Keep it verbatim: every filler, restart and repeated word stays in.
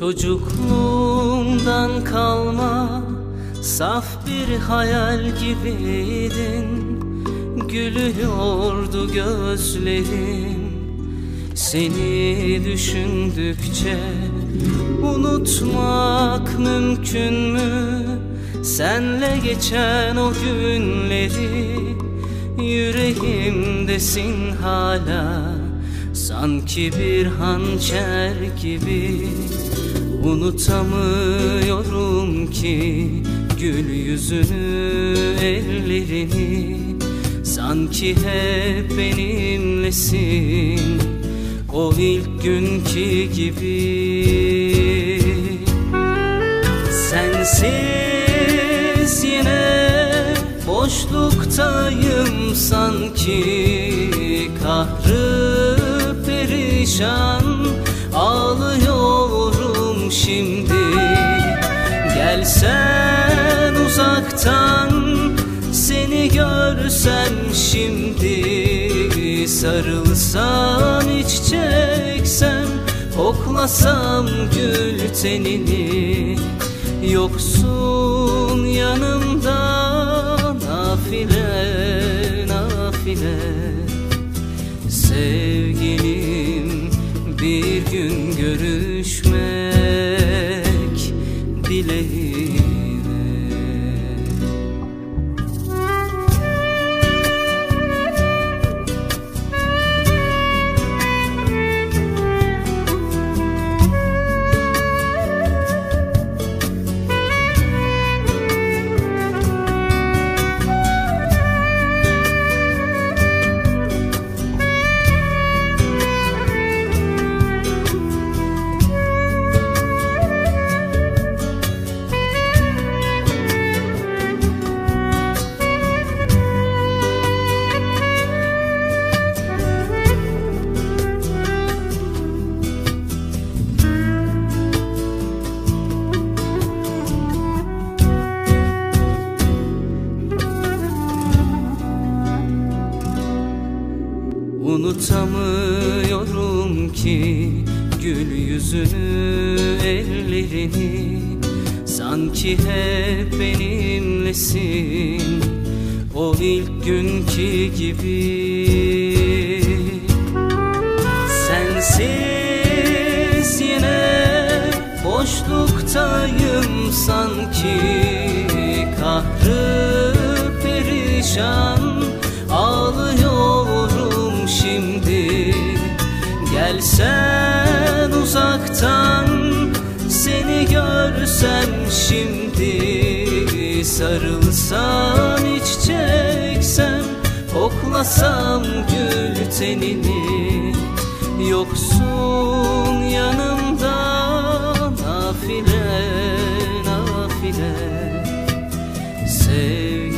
Çocukluğumdan kalma saf bir hayal gibiydin. Gülüyordu gözlerim seni düşündükçe. Unutmak mümkün mü senle geçen o günleri? Yüreğimdesin hala, sanki bir hançer gibi. Unutamıyorum ki gül yüzünü, ellerini. Sanki hep benimlesin o ilk günkü gibi. Sensiz yine boşluktayım sanki. Kahrı perişan ağlıyorum şimdi. Gelsen uzaktan seni görsem şimdi. Sarılsam iç çeksem, koklasam gül tenini. Yoksun yanımda nafile nafile. Sevgilim, bir gün görüşmek dileğiyle. Unutamıyorum ki gül yüzünü, ellerini. Sanki hep benimlesin o ilk günkü gibi. Sensiz yine boşluktayım sanki. Kahrı perişan ağlıyorum şimdi. Gelsen uzaktan seni görsem şimdi. Sarılsam iç çeksem, koklasam gül tenini. Yoksun yanımda nafile nafile. Sevgilim,